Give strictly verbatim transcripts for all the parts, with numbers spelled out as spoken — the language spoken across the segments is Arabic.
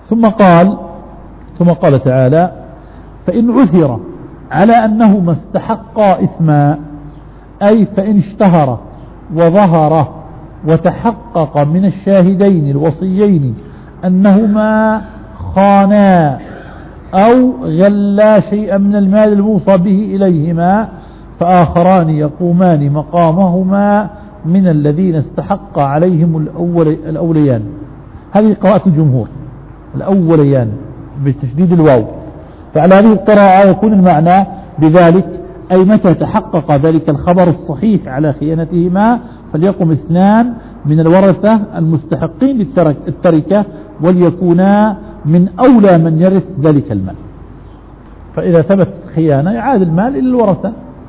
ثم قال ثم قال تعالى: فإن عثر على أنهما استحقا إثما، أي فإن اشتهر وظهر وتحقق من الشاهدين الوصيين أنهما خانا أو غلا شيئا من المال الموصى به إليهما، فآخران يقومان مقامهما من الذين استحق عليهم الأول الأوليان. هذه قراءة الجمهور، الأوليان بتشديد الواو. فعلى هذه القراءة يكون المعنى بذلك أي متى تحقق ذلك الخبر الصحيح على خيانتهما فليقم اثنان من الورثة المستحقين للتركة وليكونا من أولى من يرث ذلك المال. فإذا ثبت خيانة يعاد المال إلى الورثة.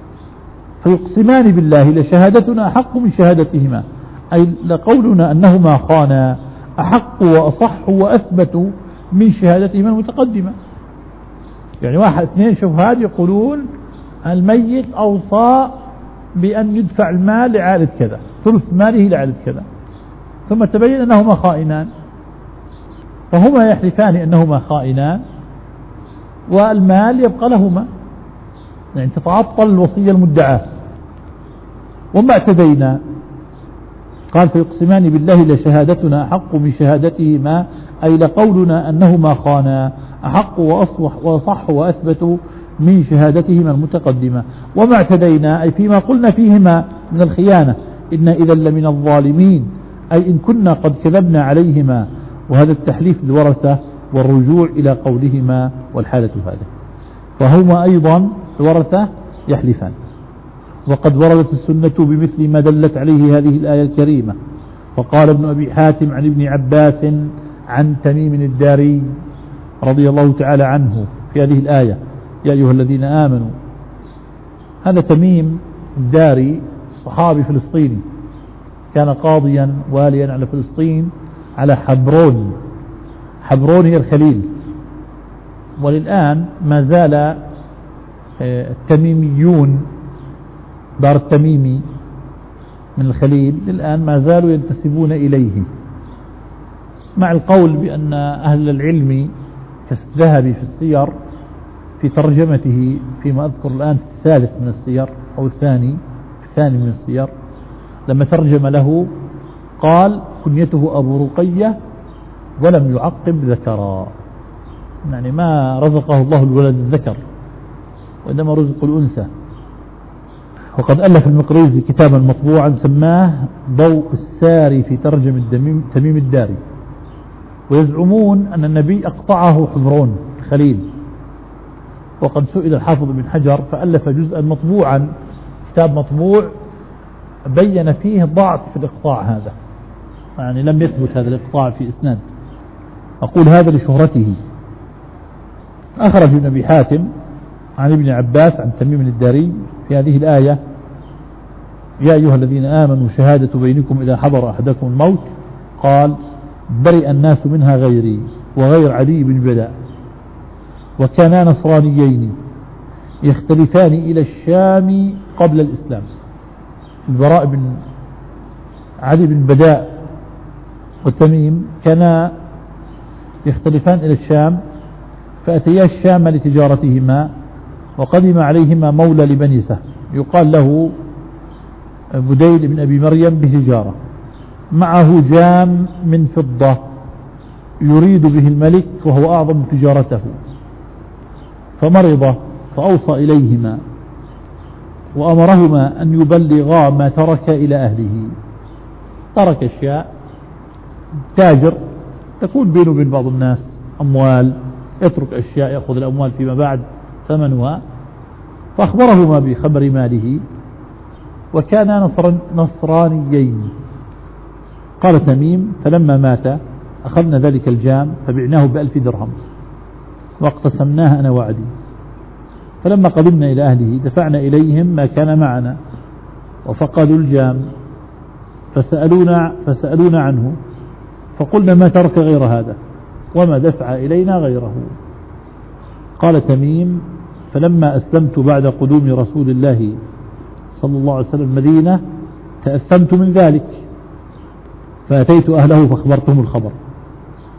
فيقسمان بالله لشهادتنا أحق من شهادتهما، أي لقولنا أنهما خانا أحق وأصح وأثبت من شهادتهما المتقدمة. يعني واحد اثنين شهاد يقولون الميت أوصى بأن يدفع المال لعائلة كذا، ثلث ماله لعائلة كذا، ثم تبين أنهما خائنان، فهما يحلفان أنهما خائنان والمال يبقى لهما، يعني تتعطل الوصية المدعاة. وما اعتدينا قال: فيقسمان بالله لشهادتنا أحق من شهادتهما، أي لقولنا أنهما خانا أحق وأصح وأصح وأثبت من شهادتهما المتقدمة. وما اعتدينا أي فيما قلنا فيهما من الخيانة إن إذا لمن الظالمين، أي إن كنا قد كذبنا عليهما. وهذا التحليف للورثة والرجوع إلى قولهما والحالة هذا، فهما أيضا الورثة يحلفان. وقد وردت السنة بمثل ما دلت عليه هذه الآية الكريمة. فقال ابن أبي حاتم عن ابن عباس عن تميم الداري رضي الله تعالى عنه في هذه الآية: يا أيها الذين آمنوا. هذا تميم الداري صحابي فلسطيني، كان قاضيا واليا على فلسطين على حبرون. حبرون هي الخليل، وللآن ما زال التميميون دار التميمي من الخليل للآن ما زالوا ينتسبون إليه، مع القول بأن أهل العلم كالذهبي في السير في ترجمته فيما أذكر الآن في الثالث من السير أو الثاني الثاني من السير، لما ترجم له قال: كنيته أبو رقية ولم يعقب ذكرا، يعني ما رزقه الله الولد الذكر وإنما رزق الأنثى. وقد ألف المقريزي كتابا مطبوعا سماه ضوء الساري في ترجمة تميم الداري. ويزعمون أن النبي أقطعه حبرون خليل. وقد سئل الحافظ بن حجر فألف جزءا مطبوعا، كتاب مطبوع بين فيه ضعف في الإقطاع هذا، يعني لم يثبت هذا الإقطاع في إسناد. أقول هذا لشهرته. أخرج ابن أبي حاتم عن ابن عباس عن تميم الداري في هذه الآية: يا أيها الذين آمنوا شهادة بينكم إذا حضر أحدكم الموت، قال: برئ الناس منها غيري وغير عدي بن بداء، وكانا نصرانيين يختلفان إلى الشام قبل الإسلام. البراء بن عدي بن بداء والتميم كانا يختلفان إلى الشام، فأتيا الشام لتجارتهما، وقدم عليهما مولى لبني سهم يقال له بديل بن أبي مريم بتجارة، معه جام من فضة يريد به الملك وهو أعظم تجارته، فمرض فأوصى إليهما وأمرهما أن يبلغا ما ترك إلى أهله. ترك أشياء، تاجر تكون بينه وبين بعض الناس أموال، يترك أشياء يأخذ الأموال فيما بعد ثمنها، فأخبرهما بخبر ماله، وكانا نصر نصرانيين. قال تميم: فلما مات أخذنا ذلك الجام فبعناه بألف درهم واقتسمناه أنا وعدي، فلما قدمنا إلى أهله دفعنا إليهم ما كان معنا، وفقدوا الجام فسألونا, فسألونا عنه، فقلنا ما ترك غير هذا وما دفع إلينا غيره. قال تميم: فلما أسلمت بعد قدوم رسول الله صلى الله عليه وسلم المدينة تأثمت من ذلك، فأتيت أهله فأخبرتهم الخبر،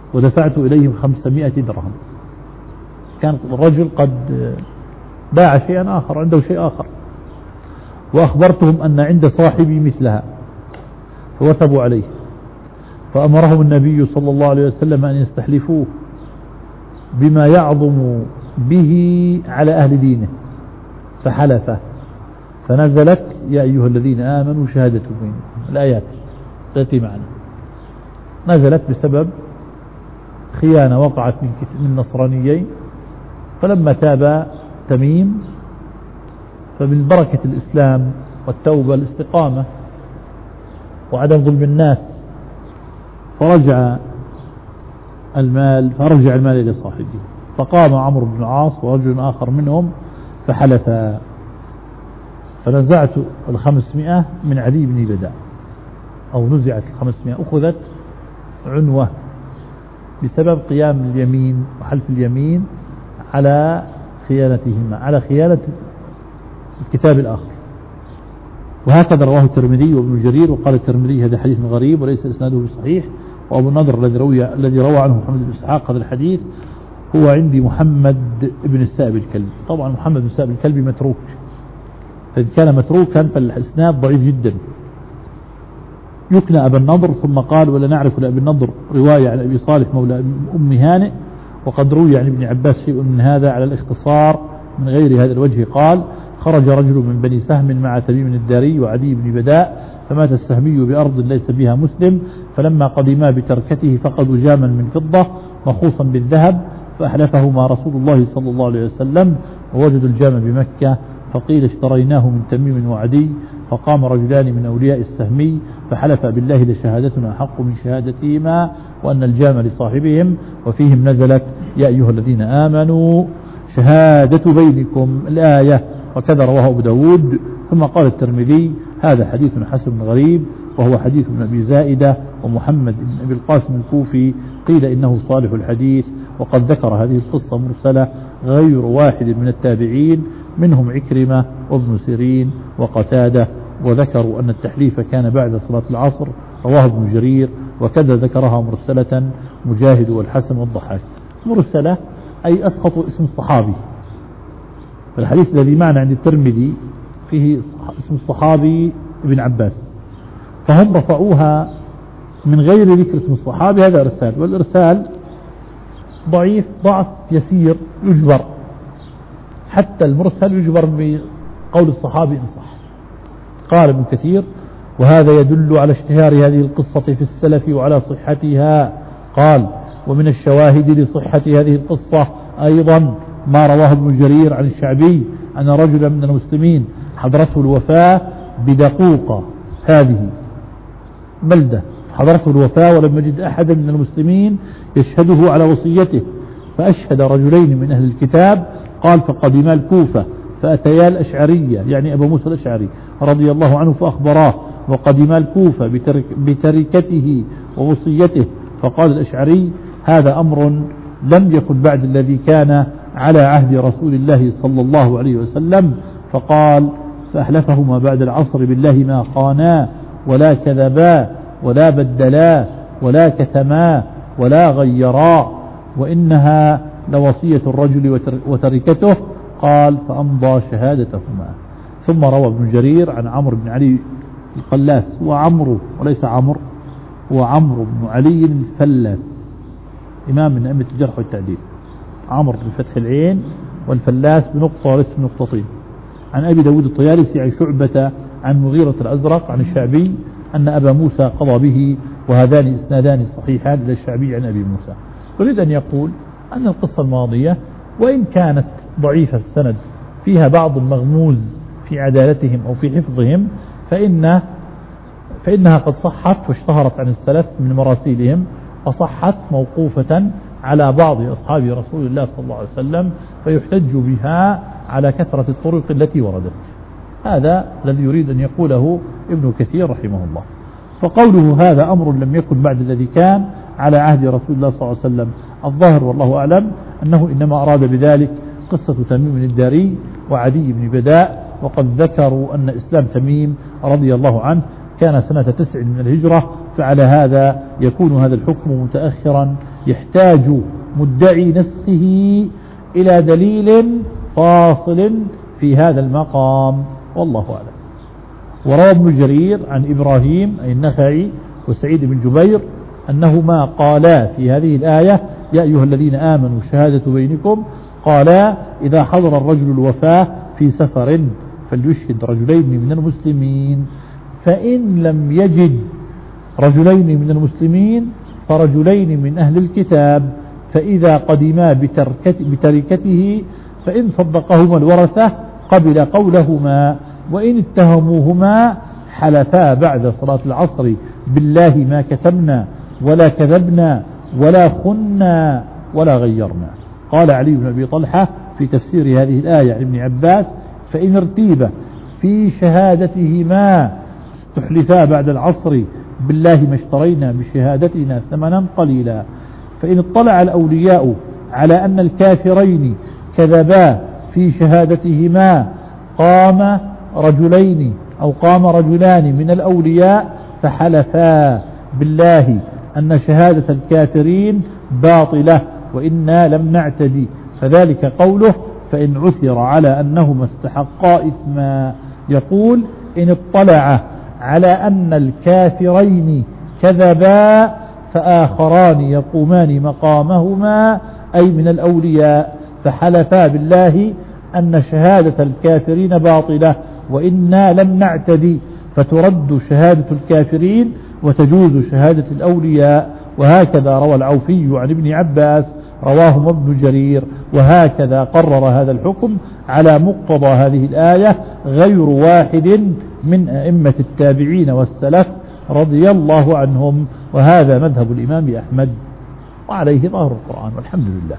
ودفعت إليهم خمسمائة درهم. كان الرجل قد باع شيئا آخر، عنده شيء آخر، وأخبرتهم أن عند صاحبي مثلها، فوثبوا عليه، فأمرهم النبي صلى الله عليه وسلم أن يستحلفوه بما يعظم به على أهل دينه، فحلف، فنزلت يا أيها الذين آمنوا شهادة بينكم، الآيات تأتي معنا، نزلت بسبب خيانة وقعت من من نصرانيين، فلما تاب تميم فمن بركة الإسلام والتوبة الاستقامة وعدم ظلم الناس، فرجع المال فرجع المال إلى صاحبه، فقام عمرو بن العاص ورجل آخر منهم فحلفا، فنزعت الخمسمائة من عدي بن بداء، أو نزعت الخمسمائة، أخذت عنوة بسبب قيام اليمين وحلف اليمين على خيانتهما، على خيانة الكتاب الآخر. وهكذا رواه الترمذي وابن جرير، وقال الترمذي هذا حديث غريب وليس إسناده صحيح. وأبو النضر الذي روى الذي روى عنه محمد بن إسحاق هذا الحديث هو عندي محمد بن السائب الكلبي. طبعا محمد بن السائب الكلبي متروك، فإن كان متروكا فالإسناد ضعيف جدا. يكنى أبا النضر، ثم قال ولا نعرف لأبي النضر رواية عن أبي صالح مولى أم هانئ، وقد روي عن ابن عباس شيء من هذا على الاختصار من غير هذا الوجه. قال خرج رجل من بني سهم مع تميم الداري وعدي بن بداء، فمات السهمي بأرض ليس بها مسلم، فلما قدما بتركته فقدوا جاما من فضة مخوصا بالذهب، فأحلفهما رسول الله صلى الله عليه وسلم، ووجدوا الجام بمكة، فقيل اشتريناه من تميم وعدي، فقام رجلان من أولياء السهمي فحلف بالله لشهادتنا حق من شهادتهما، وأن الجام لصاحبهم، وفيهم نزلت يا أيها الذين آمنوا شهادة بينكم الآية. وكذا رواه أبو داود. ثم قال الترمذي هذا حديث حسن غريب، وهو حديث ابن أبي زائدة ومحمد بن أبي القاسم الكوفي، قيل إنه صالح الحديث، وقد ذكر هذه القصة مرسلة غير واحد من التابعين، منهم عكرمة وابن سيرين وقتادة، وذكروا أن التحليف كان بعد صلاة العصر، رواه ابن جرير، وكذا ذكرها مرسلة مجاهد والحسن والضحاك. مرسلة أي أسقط اسم الصحابي، فالحديث الذي معنا عند الترمذي فيه اسم الصحابي ابن عباس، فهم رفعوها من غير ذكر اسم الصحابي، هذا إرسال، والإرسال ضعيف ضعف يسير يجبر، حتى المرسل يجبر بقول الصحابي إن صح. قال ابن كثير وهذا يدل على اشتهار هذه القصة في السلف وعلى صحتها. قال ومن الشواهد لصحة هذه القصة أيضا ما رواه ابن جرير عن الشعبي أن رجلا من المسلمين حضرته الوفاة بدقوقة، هذه بلدة حضرته الوفاة ولم يجد أحدا من المسلمين يشهده على وصيته، فأشهد رجلين من أهل الكتاب، قال فقدما الكوفة فأتيا الأشعرية يعني أبو موسى الأشعري رضي الله عنه فأخبراه، وقدما الكوفة بترك بتركته ووصيته، فقال الأشعري هذا أمر لم يكن بعد الذي كان على عهد رسول الله صلى الله عليه وسلم. فقال فأحلفهما بعد العصر بالله ما خانا ولا كذبا ولا بدلا ولا كتما ولا غيرا، وإنها لوصية الرجل وتركته. قال فأمضى شهادتهما. ثم روى ابن جرير عن عمرو بن علي القلاس، وعمرو وليس عمرو، وعمرو بن علي الفلاس إمام من أئمة الجرح والتعديل، عمرو بفتح العين والفلاس بنقطة وليس بنقطتين، عن أبي داود الطيالسي عن شعبة عن مغيرة الأزرق عن الشعبي أن أبا موسى قضى به، وهذان إسنادان صحيحان إلى الشعبي عن أبي موسى. يريد أن يقول أن القصة الماضية وإن كانت ضعيفة السند فيها بعض المغموز في عدالتهم أو في حفظهم، فإن فإنها قد صحت واشتهرت عن السلف من مراسيلهم، وصحت موقوفة على بعض أصحاب رسول الله صلى الله عليه وسلم، فيحتج بها على كثرة الطرق التي وردت. هذا الذي يريد أن يقوله ابن كثير رحمه الله. فقوله هذا أمر لم يكن بعد الذي كان على عهد رسول الله صلى الله عليه وسلم، الظاهر والله أعلم أنه إنما أراد بذلك قصة تميم الداري وعدي بن بداء، وقد ذكروا أن إسلام تميم رضي الله عنه كان سنة تسع من الهجرة، فعلى هذا يكون هذا الحكم متأخرا يحتاج مدعي نسخه إلى دليل فاصل في هذا المقام، والله أعلم. وروى ابن جرير عن إبراهيم أي النخعي وسعيد بن جبير أنهما قالا في هذه الآية يا أيها الذين آمنوا شهادة بينكم، قالا إذا حضر الرجل الوفاة في سفر فليشهد رجلين من المسلمين، فإن لم يجد رجلين من المسلمين فرجلين من أهل الكتاب، فإذا قدما بتركته فإن صدقهما الورثة قبل قولهما، وإن اتهموهما حلفا بعد صلاة العصر بالله ما كتمنا ولا كذبنا ولا خنا ولا غيرنا. قال علي بن أبي طلحة في تفسير هذه الآية عن ابن عباس فإن ارتيب في شهادتهما استحلفا بعد العصر بالله ما اشترينا بشهادتنا ثمنا قليلا، فإن اطلع الأولياء على أن الكافرين كذبا في شهادتهما قام رجلين أو قام رجلان من الأولياء فحلفا بالله أن شهادة الكافرين باطلة وإنا لم نعتدي، فذلك قوله فإن عثر على أنهما استحقا إثما. يقول إن اطلع على أن الكافرين كذبا فآخران يقومان مقامهما أي من الأولياء فحلفا بالله أن شهادة الكافرين باطلة وإنا لم نعتدي، فترد شهادة الكافرين وتجوز شهادة الأولياء. وهكذا روى العوفي عن ابن عباس رواه ابن جرير، وهكذا قرر هذا الحكم على مقتضى هذه الآية غير واحد من أئمة التابعين والسلف رضي الله عنهم، وهذا مذهب الإمام أحمد وعليه ظاهر القرآن والحمد لله.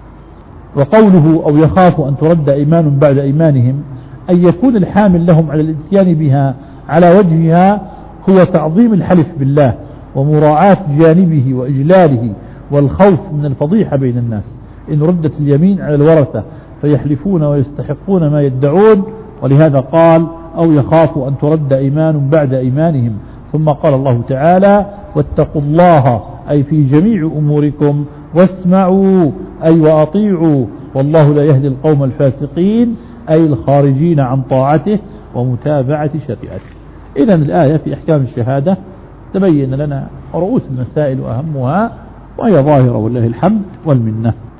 وقوله أو يخاف أن ترد إيمان بعد إيمانهم أن يكون الحامل لهم على الاتيان بها على وجهها هو تعظيم الحلف بالله ومراعاة جانبه وإجلاله والخوف من الفضيحة بين الناس، إن ردت اليمين على الورثة فيحلفون ويستحقون ما يدعون، ولهذا قال أو يخاف أن ترد إيمان بعد إيمانهم. ثم قال الله تعالى واتقوا الله أي في جميع أموركم واسمعوا أي وأطيعوا والله لا يهدي القوم الفاسقين أي الخارجين عن طاعته ومتابعة شريعته. إذن الآية في أحكام الشهادة تبين لنا رؤوس المسائل وأهمها، وهي ظاهرة والله الحمد والمنة.